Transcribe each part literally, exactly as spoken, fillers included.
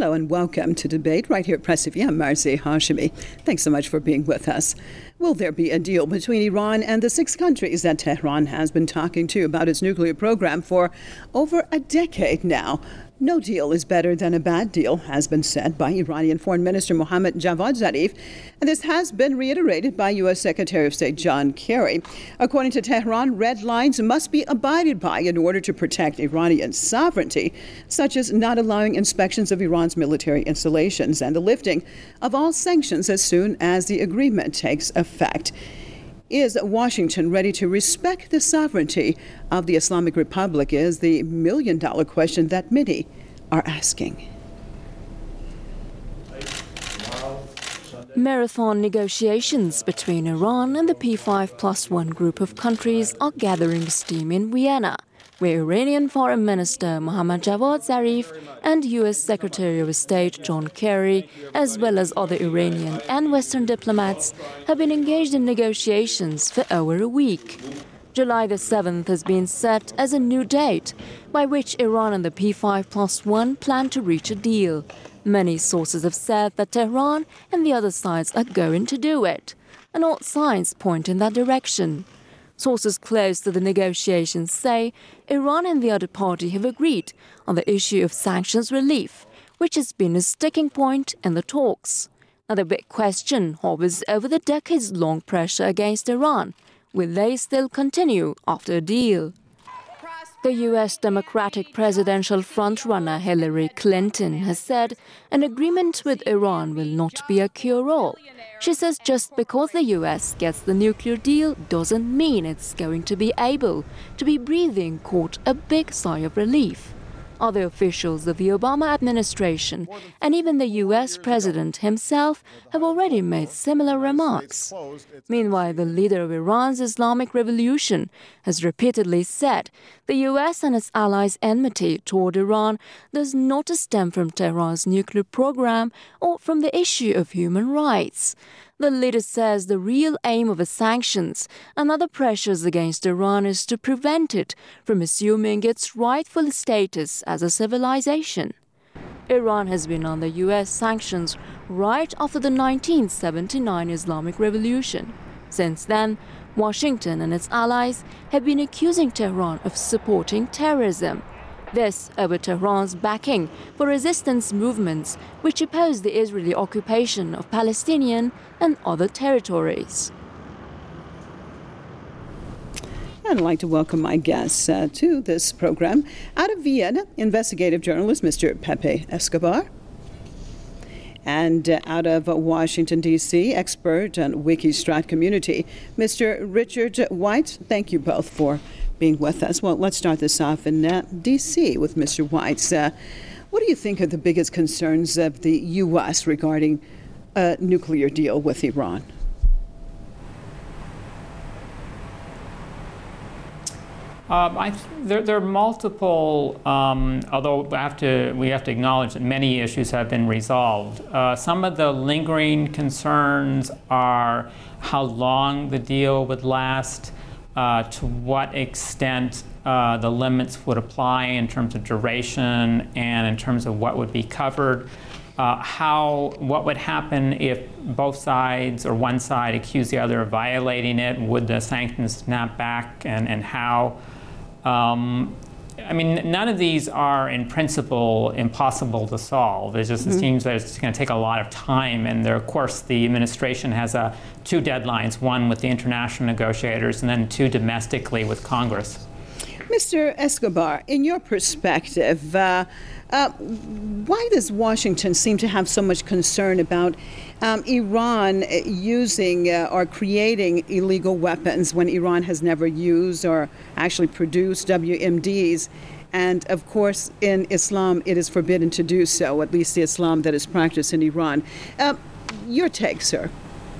Hello and welcome to Debate right here at Press T V. I'm Marzi Hashemi. Thanks so much for being with us. Will there be a deal between Iran and the six countries that Tehran has been talking to about its nuclear program for over a decade now? No deal is better than a bad deal, has been said by Iranian Foreign Minister Mohammad Javad Zarif, and this has been reiterated by U S Secretary of State John Kerry. According to Tehran, red lines must be abided by in order to protect Iranian sovereignty, such as not allowing inspections of Iran's military installations and the lifting of all sanctions as soon as the agreement takes effect. Is Washington ready to respect the sovereignty of the Islamic Republic is the million-dollar question that many are asking. Marathon negotiations between Iran and the P five plus one group of countries are gathering steam in Vienna, where Iranian Foreign Minister Mohammad Javad Zarif and U S Secretary of State John Kerry, as well as other Iranian and Western diplomats, have been engaged in negotiations for over a week. July the seventh has been set as a new date by which Iran and the P five plus one plan to reach a deal. Many sources have said that Tehran and the other sides are going to do it, and all signs point in that direction. Sources close to the negotiations say Iran and the other party have agreed on the issue of sanctions relief, which has been a sticking point in the talks. Now, the big question hovers over the decades-long pressure against Iran. Will they still continue after a deal? The U S Democratic presidential frontrunner Hillary Clinton has said an agreement with Iran will not be a cure-all. She says just because the U S gets the nuclear deal doesn't mean it's going to be able to be breathing, quote, a big sigh of relief. Other officials of the Obama administration and even the U S president himself have already made similar remarks. Meanwhile, the leader of Iran's Islamic Revolution has repeatedly said the U S and its allies' enmity toward Iran does not stem from Tehran's nuclear program or from the issue of human rights. The leader says the real aim of the sanctions and other pressures against Iran is to prevent it from assuming its rightful status as a civilization. Iran has been under U S sanctions right after the nineteen seventy-nine Islamic Revolution. Since then, Washington and its allies have been accusing Tehran of supporting terrorism. This over Tehran's backing for resistance movements which oppose the Israeli occupation of Palestinian and other territories. I'd like to welcome my guests uh, to this program. Out of Vienna, investigative journalist Mister Pepe Escobar. And uh, out of uh, Washington, D C, expert on Wikistrat community, Mister Richard White. Thank you both for being with us. Well, let's start this off in uh, D C with Mister White. Uh, what do you think are the biggest concerns of the U S regarding a nuclear deal with Iran? Um, I th there, there are multiple, um, although we have, to, we have to acknowledge that many issues have been resolved. Uh, some of the lingering concerns are how long the deal would last, uh, to what extent uh, the limits would apply in terms of duration and in terms of what would be covered. Uh, how, what would happen if both sides or one side accused the other of violating it? Would the sanctions snap back, and, and how? Um, I mean, none of these are in principle impossible to solve. It just mm-hmm. it seems that it's going to take a lot of time, and there, of course, the administration has uh, two deadlines, one with the international negotiators and then two domestically with Congress. Mister Escobar, in your perspective, uh, uh, why does Washington seem to have so much concern about um, Iran using uh, or creating illegal weapons when Iran has never used or actually produced W M Ds? And of course, in Islam, it is forbidden to do so, at least the Islam that is practiced in Iran. Uh, your take, sir?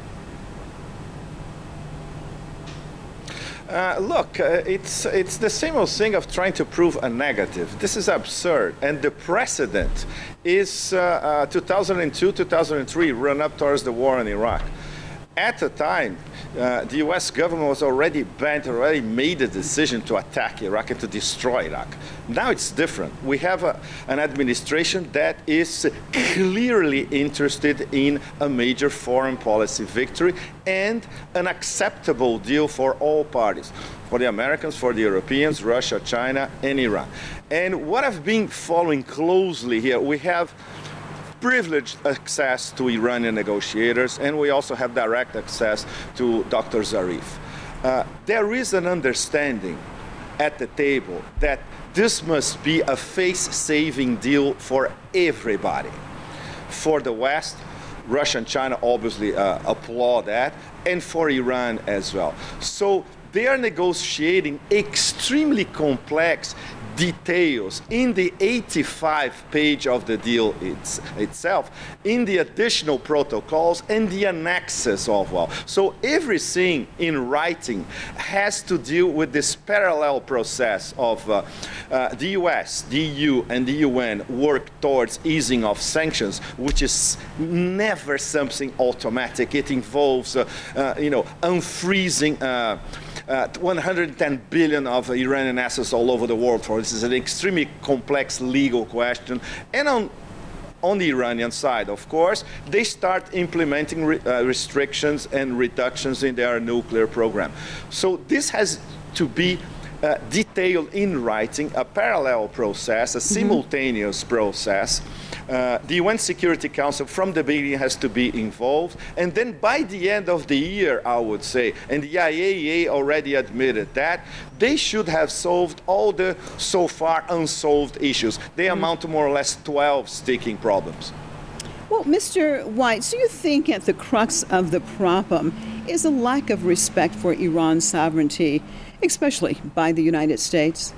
Uh, look, uh, it's it's the same old thing of trying to prove a negative. This is absurd, and the precedent is uh, uh, two thousand two, two thousand three, run up towards the war in Iraq. at the time, uh, the U S government was already bent, already made a decision to attack Iraq and to destroy Iraq. Now it's different. We have a, an administration that is clearly interested in a major foreign policy victory and an acceptable deal for all parties, for the Americans, for the Europeans, Russia, China, and Iran. And what I've been following closely here, we have privileged access to Iranian negotiators, and we also have direct access to Doctor Zarif. Uh, there is an understanding at the table that this must be a face-saving deal for everybody. For the West, Russia and China obviously uh, applaud that, and for Iran as well. So they are negotiating extremely complex details in the eighty-five page of the deal it's, itself, in the additional protocols and the annexes of well. So everything in writing has to deal with this parallel process of uh, uh, the U S, the E U, and the U N work towards easing of sanctions, which is never something automatic. It involves, uh, uh, you know, unfreezing uh, Uh, one hundred ten billion of Iranian assets all over the world. For this is an extremely complex legal question. And on, on the Iranian side, of course, they start implementing re, uh, restrictions and reductions in their nuclear program. So this has to be uh, detailed in writing, a parallel process, a simultaneous mm-hmm. process. Uh, the U N Security Council from the beginning has to be involved, and then by the end of the year, I would say, and the I A E A already admitted that, they should have solved all the so far unsolved issues. They mm-hmm. amount to more or less twelve sticking problems. Well, Mister Weitz, do you think at the crux of the problem is a lack of respect for Iran's sovereignty, especially by the United States?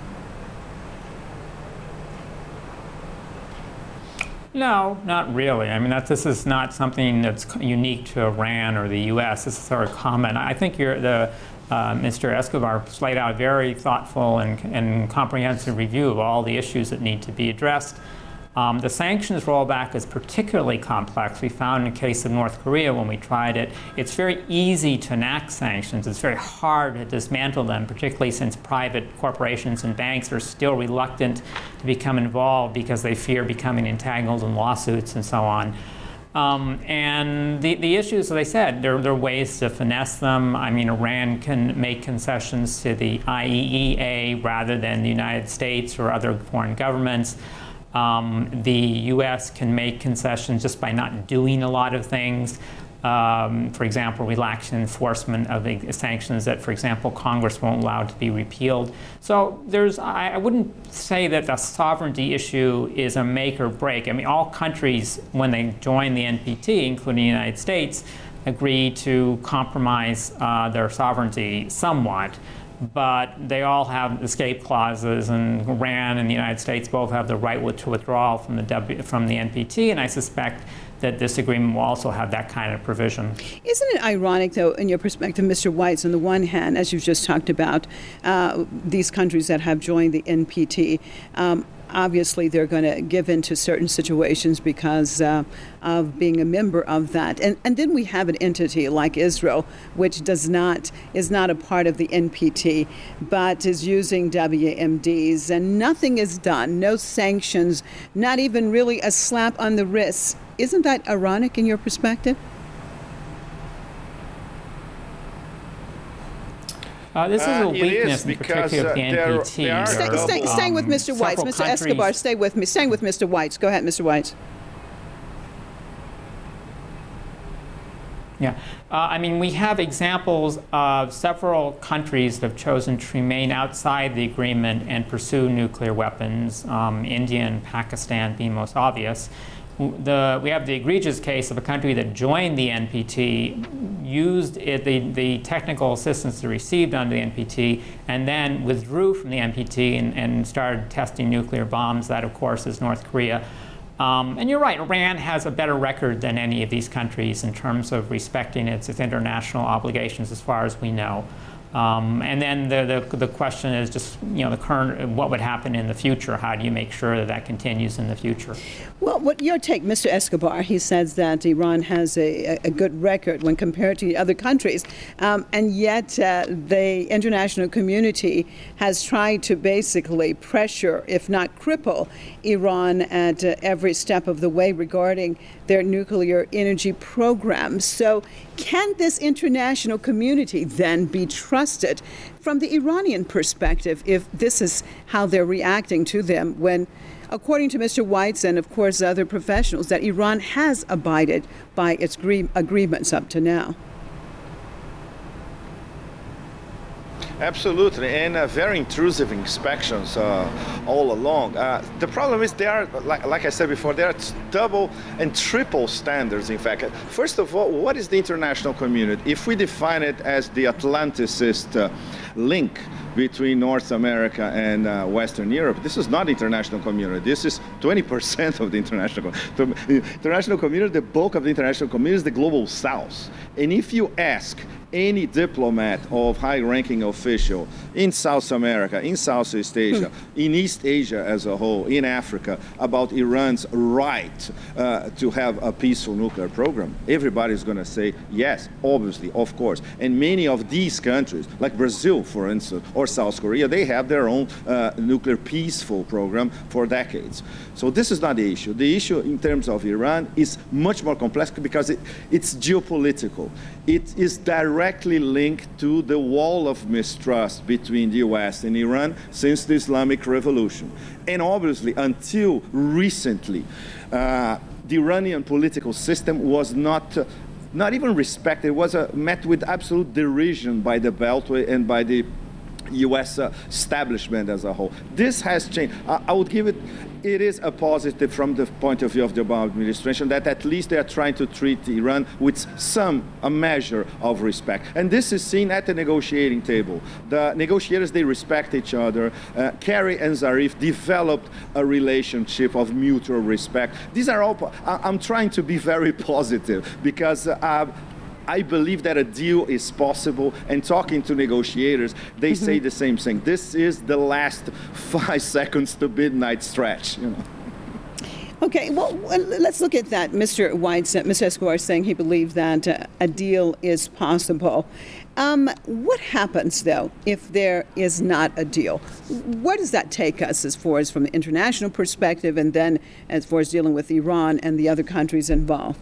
No, not really. I mean, that this is not something that's unique to Iran or the U S. This is sort of common. I think you're, the uh, Mister Escobar laid out a very thoughtful and, and comprehensive review of all the issues that need to be addressed. Um, the sanctions rollback is particularly complex. We found in the case of North Korea when we tried it, it's very easy to enact sanctions. It's very hard to dismantle them, particularly since private corporations and banks are still reluctant to become involved because they fear becoming entangled in lawsuits and so on. Um, and the, the issues, as I said, there, there are ways to finesse them. I mean, Iran can make concessions to the I A E A rather than the United States or other foreign governments. Um, the U S can make concessions just by not doing a lot of things. Um, for example, relaxing enforcement of the sanctions that, for example, Congress won't allow to be repealed. So there's, I, I wouldn't say that the sovereignty issue is a make or break. I mean, all countries, when they join the N P T, including the United States, agree to compromise uh, their sovereignty somewhat. But they all have escape clauses, and Iran and the United States both have the right to withdraw from the w, from the N P T, and I suspect that this agreement will also have that kind of provision. Isn't it ironic, though, in your perspective, Mister Weitz, on the one hand, as you've just talked about, uh, these countries that have joined the N P T, um, obviously they're going to give in to certain situations because uh, of being a member of that. And, and then we have an entity like Israel, which does not, is not a part of the N P T, but is using W M Ds, and nothing is done, no sanctions, not even really a slap on the wrist. Isn't that ironic in your perspective? Uh, this is a uh, weakness, in because, particular, of the uh, N P T. there, there Stay, stay, um, staying with Mister Weitz. Mister countries. Escobar, stay with me. Staying with Mister Weitz. Go ahead, Mister Weitz. Yeah, uh, I mean, we have examples of several countries that have chosen to remain outside the agreement and pursue nuclear weapons, um, India and Pakistan being most obvious. The, we have the egregious case of a country that joined the N P T, used it, the, the technical assistance they received under the N P T, and then withdrew from the N P T and, and started testing nuclear bombs. That, of course, is North Korea. Um, and you're right, Iran has a better record than any of these countries in terms of respecting its, its international obligations as far as we know. Um, and then the, the the question is just, you know, the current, what would happen in the future? How do you make sure that that continues in the future? Well, what your take, Mister Escobar? He says that Iran has a, a good record when compared to other countries, um, and yet uh, the international community has tried to basically pressure, if not cripple, Iran at uh, every step of the way regarding their nuclear energy program. So can this international community then be trusted from the Iranian perspective if this is how they're reacting to them when, according to Mister Weitz and, of course, other professionals, that Iran has abided by its agree- agreements up to now? Absolutely, and uh, very intrusive inspections uh, all along. Uh, the problem is there are, like, like I said before, there are double and triple standards, in fact. First of all, what is the international community? If we define it as the Atlanticist uh, link between North America and uh, Western Europe, this is not international community. This is twenty percent of the international community. The international community, the bulk of the international community is the global south. And if you ask any diplomat of high-ranking official in South America, in Southeast Asia, in East Asia as a whole, in Africa, about Iran's right uh, to have a peaceful nuclear program, everybody's going to say yes, obviously, of course. And many of these countries, like Brazil, for instance, or South Korea, they have their own uh, nuclear peaceful program for decades. So this is not the issue. The issue in terms of Iran is much more complex because it, it's geopolitical. It is directly linked to the wall of mistrust between the U S and Iran since the Islamic Revolution. And obviously, until recently, uh, the Iranian political system was not uh, not even respected. It was uh, met with absolute derision by the Beltway and by the U S uh, establishment as a whole. This has changed. I, I would give it, it is a positive from the point of view of the Obama administration that at least they are trying to treat Iran with some, a measure of respect. And this is seen at the negotiating table. The negotiators, they respect each other. Uh, Kerry and Zarif developed a relationship of mutual respect. These are all, I, I'm trying to be very positive because uh, I believe that a deal is possible, and talking to negotiators, they mm-hmm. say the same thing. This is the last five seconds to midnight stretch, you know. Okay, well, let's look at that. Mister Weitz, Mister Escobar is saying he believes that uh, a deal is possible. Um, what happens, though, if there is not a deal? Where does that take us as far as from the international perspective and then as far as dealing with Iran and the other countries involved?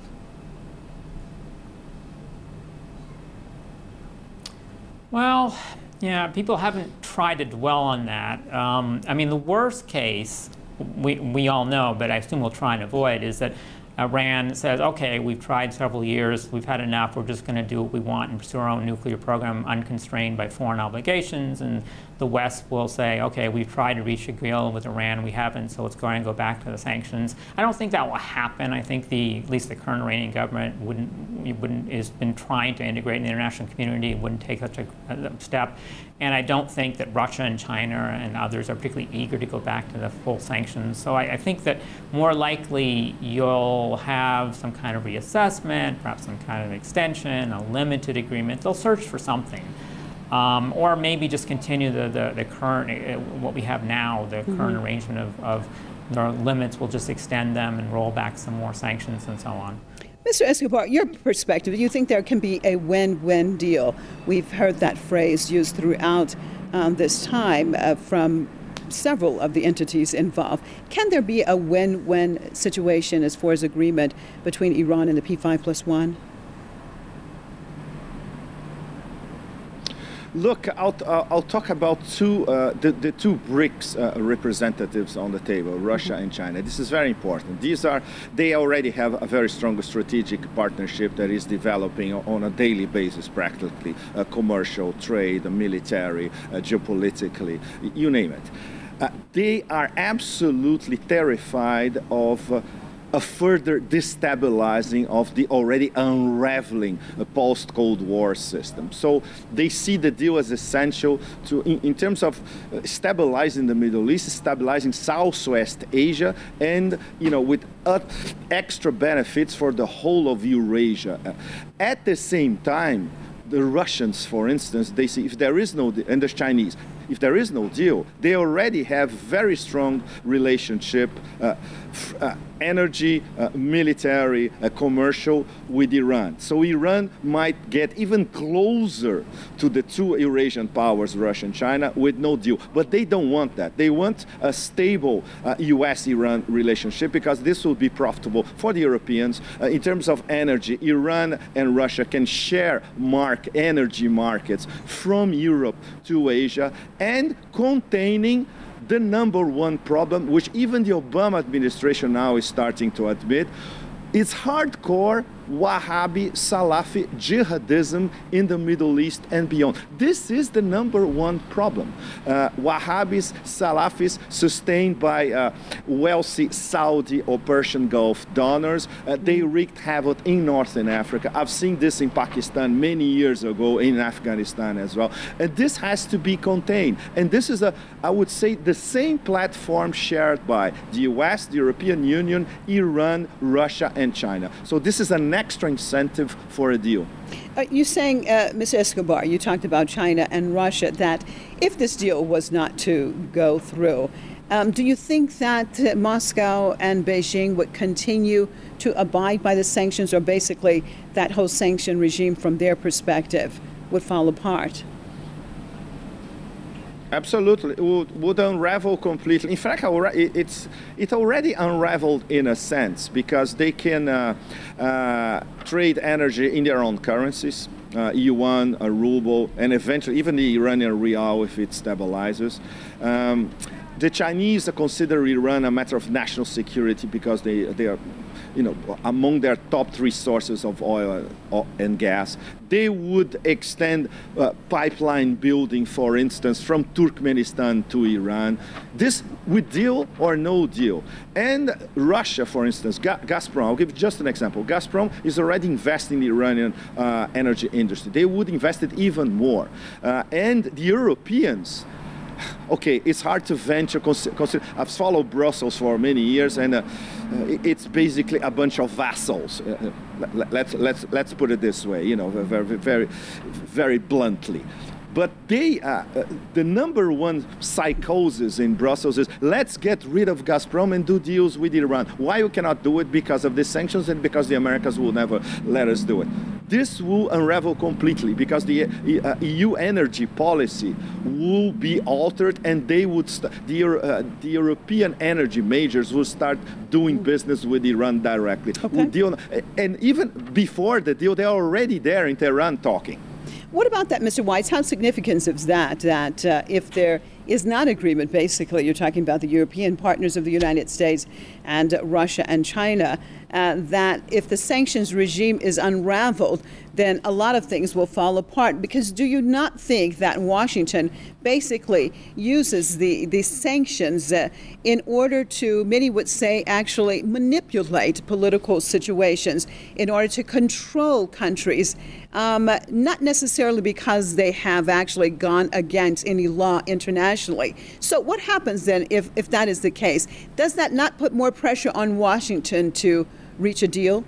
Well, yeah, people haven't tried to dwell on that. Um, I mean, the worst case, we, we all know, but I assume we'll try and avoid, is that Iran says, okay, we've tried several years, we've had enough, we're just going to do what we want and pursue our own nuclear program unconstrained by foreign obligations, and the West will say, okay, we've tried to reach a deal with Iran, we haven't, so it's going to go back to the sanctions. I don't think that will happen. I think the, at least the current Iranian government wouldn't, wouldn't, has been trying to integrate in the international community, wouldn't take such a, a step. And I don't think that Russia and China and others are particularly eager to go back to the full sanctions. So I, I think that more likely you'll have some kind of reassessment, perhaps some kind of extension, a limited agreement. They'll search for something. Um, or maybe just continue the, the, the current, uh, what we have now, the mm-hmm. current arrangement of, of their limits. We'll just extend them and roll back some more sanctions and so on. Mister Escobar, your perspective, do you think there can be a win-win deal? We've heard that phrase used throughout um, this time uh, from several of the entities involved. Can there be a win-win situation as far as agreement between Iran and the P five plus one? Look, I'll, uh, I'll talk about two, uh, the, the two BRICS uh, representatives on the table, Russia mm-hmm. and China. This is very important. These are, they already have a very strong strategic partnership that is developing on a daily basis, practically, uh, commercial, trade, military, uh, geopolitically, you name it. Uh, they are absolutely terrified of uh, a further destabilizing of the already unraveling uh, post-Cold War system. So they see the deal as essential to, in, in terms of uh, stabilizing the Middle East, stabilizing Southwest Asia, and, you know, with uh, extra benefits for the whole of Eurasia. Uh, at the same time, the Russians, for instance, they see if there is no, and the Chinese, if there is no deal, they already have very strong relationship, uh, f- uh, energy, uh, military, uh, commercial with Iran. So Iran might get even closer to the two Eurasian powers, Russia and China, with no deal. But they don't want that. They want a stable uh, U S Iran relationship because this will be profitable for the Europeans. Uh, in terms of energy, Iran and Russia can share mark energy markets from Europe to Asia and containing the number one problem, which even the Obama administration now is starting to admit, is hardcore Wahhabi Salafi jihadism in the Middle East and beyond. This is the number one problem. Uh, Wahhabis, Salafis, sustained by uh, wealthy Saudi or Persian Gulf donors, uh, they wreaked havoc in Northern Africa. I've seen this in Pakistan many years ago, in Afghanistan as well. And this has to be contained. And this is, a, I would say, the same platform shared by the U S, the European Union, Iran, Russia, and China. So this is an extra incentive for a deal. Uh, you're saying, uh, Mister Escobar, you talked about China and Russia, that if this deal was not to go through, um, do you think that uh, Moscow and Beijing would continue to abide by the sanctions, or basically that whole sanction regime from their perspective would fall apart? Absolutely, it would, would unravel completely. In fact, it's it already unraveled in a sense because they can uh, uh, trade energy in their own currencies, uh, yuan, a ruble, and eventually even the Iranian rial if it stabilizes. Um, the Chinese consider Iran a matter of national security because they they are, you know, among their top three sources of oil and gas. They would extend uh, pipeline building, for instance, from Turkmenistan to Iran. This with deal or no deal. And Russia, for instance, Ga- Gazprom, I'll give just an example. Gazprom is already investing in the Iranian uh, energy industry. They would invest it even more. Uh, and the Europeans, okay, it's hard to venture. Consider, I've followed Brussels for many years, and uh, it's basically a bunch of vassals. Uh, let's let's let's put it this way, you know, very very very bluntly. But they, uh, uh, the number one psychosis in Brussels is let's get rid of Gazprom and do deals with Iran. Why we cannot do it? Because of the sanctions and because the Americans will never let us do it. This will unravel completely because the uh, E U energy policy will be altered, and they would st- the, uh, the European energy majors will start doing business with Iran directly. Okay. Deal, and even before the deal, they're already there in Tehran talking. What about that, Mister Weitz? How significant is that, that uh, if there is not agreement, basically, you're talking about the European partners of the United States and uh, Russia and China, uh, that if the sanctions regime is unraveled, then a lot of things will fall apart? Because do you not think that Washington basically uses the, the sanctions uh, in order to, many would say, actually manipulate political situations in order to control countries, um, not necessarily because they have actually gone against any law internationally? So what happens then if, if that is the case? Does that not put more pressure on Washington to reach a deal?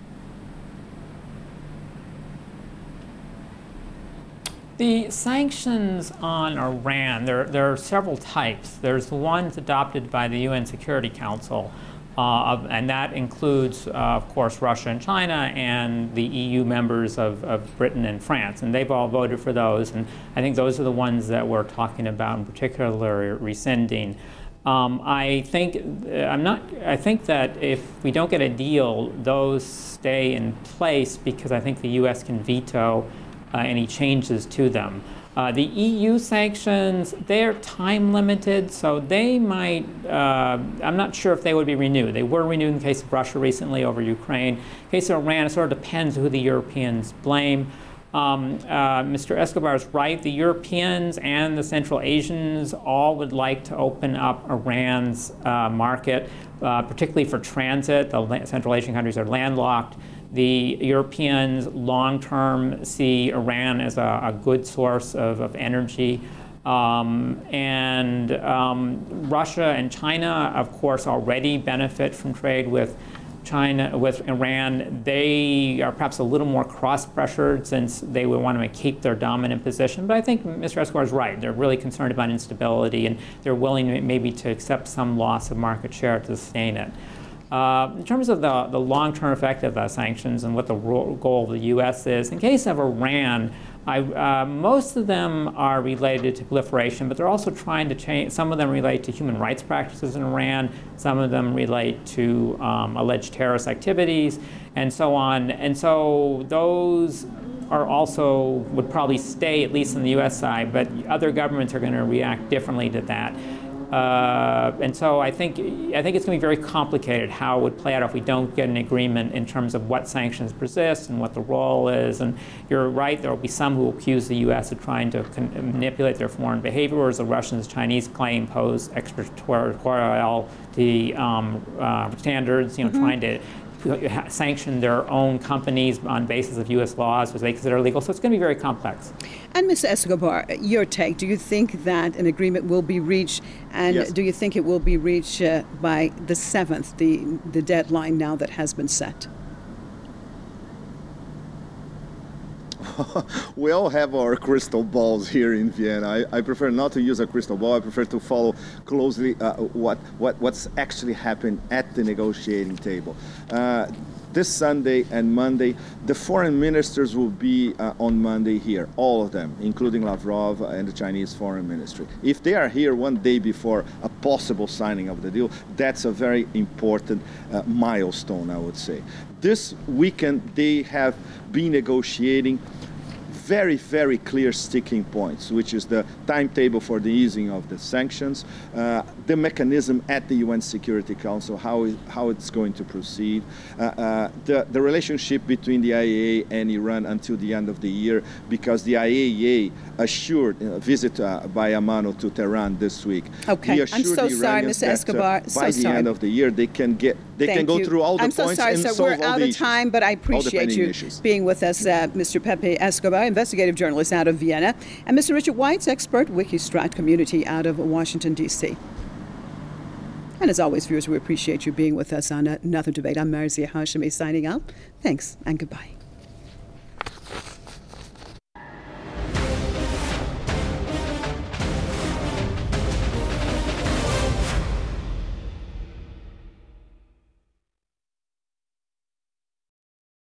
The sanctions on Iran, there, there are several types. There's the ones adopted by the U N Security Council, uh, and that includes, uh, of course, Russia and China and the E U members of, of Britain and France, and they've all voted for those, and I think those are the ones that we're talking about in particular rescinding. Um, I think I'm not. I think that if we don't get a deal, those stay in place because I think the U S can veto Uh, any changes to them. Uh, the E U sanctions, they're time limited, so they might, uh, I'm not sure if they would be renewed. They were renewed in the case of Russia recently over Ukraine. In the case of Iran, it sort of depends who the Europeans blame. Um, uh, Mister Escobar is right. The Europeans and the Central Asians all would like to open up Iran's uh, market, uh, particularly for transit. The Central Asian countries are landlocked. The Europeans long-term see Iran as a, a good source of, of energy. Um, and um, Russia and China, of course, already benefit from trade with China, with Iran, they are perhaps a little more cross-pressured since they would want to keep their dominant position. But I think Mister Escobar is right. They're really concerned about instability, and they're willing maybe to accept some loss of market share to sustain it. Uh, in terms of the, the long-term effect of the sanctions and what the ro- goal of the U S is, in case of Iran, I, uh, most of them are related to proliferation, but they're also trying to change. Some of them relate to human rights practices in Iran. Some of them relate to um, alleged terrorist activities, and so on. And so those are also would probably stay, at least on the U S side, but other governments are going to react differently to that. Uh, and so I think I think it's going to be very complicated how it would play out if we don't get an agreement in terms of what sanctions persist and what the role is. And you're right, there will be some who accuse the U S of trying to con- manipulate their foreign behavior, whereas the Russians, Chinese claim pose extraterritorial um, uh, standards, you know, mm-hmm. trying to sanction their own companies on basis of U S laws, which they consider illegal. So it's going to be very complex. And Mister Escobar, your take, do you think that an agreement will be reached, and yes. do you think it will be reached uh, by the seventh, the, the deadline now that has been set? We all have our crystal balls here in Vienna. I, I prefer not to use a crystal ball. I prefer to follow closely uh, what, what what's actually happened at the negotiating table. Uh, this Sunday and Monday, the foreign ministers will be uh, on Monday here, all of them, including Lavrov and the Chinese Foreign Ministry. If they are here one day before a possible signing of the deal, that's a very important uh, milestone, I would say. This weekend, they have been negotiating very, very clear sticking points, which is the timetable for the easing of the sanctions, uh, the mechanism at the U N Security Council, how, it, how it's going to proceed, uh, uh, the, the relationship between the I A E A and Iran until the end of the year, because the I A E A assured a visit uh, by Amano to Tehran this week. Okay, I'm so sorry, Mister Escobar. That, uh, by so the sorry. end of the year, they can get they Thank can go you. through all the I'm points so sorry, and sir. solve We're all out the of issues, time, but I appreciate you issues. being with us, uh, Mister Pepe Escobar, investigative journalist out of Vienna, and Mister Richard Weitz, expert Wikistrat community out of Washington, D C And as always, viewers, we appreciate you being with us on another debate. I'm Marzia Hashemi signing out. Thanks and goodbye.